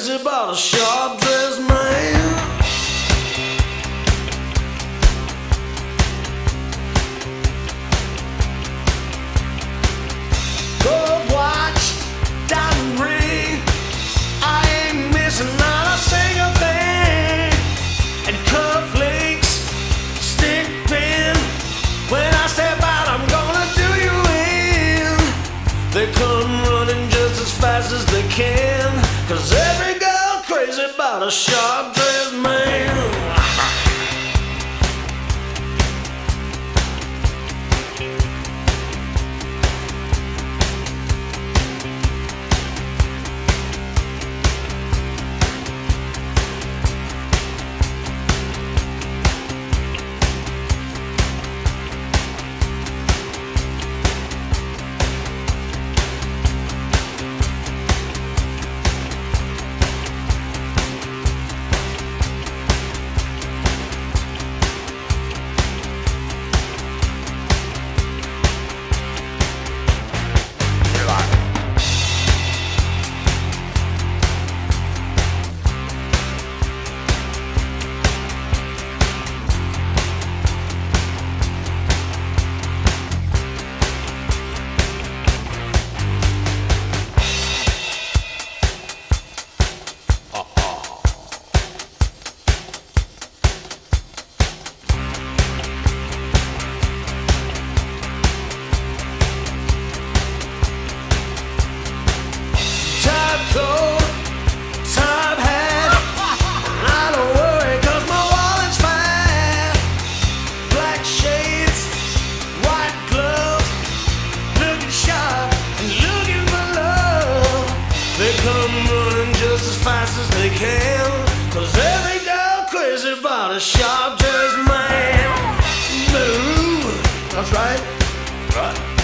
crazy about a sharp-dressed man. Gold watch, diamond ring, I ain't missing not a single thing. And cufflinks, stick pin, when I step out I'm gonna do you in. They come running just as fast as they can, 'cause every girl crazy about a sharp-dressed man. Fast as they can, 'cause every girl crazy about a sharp-dressed man. Move, that's right.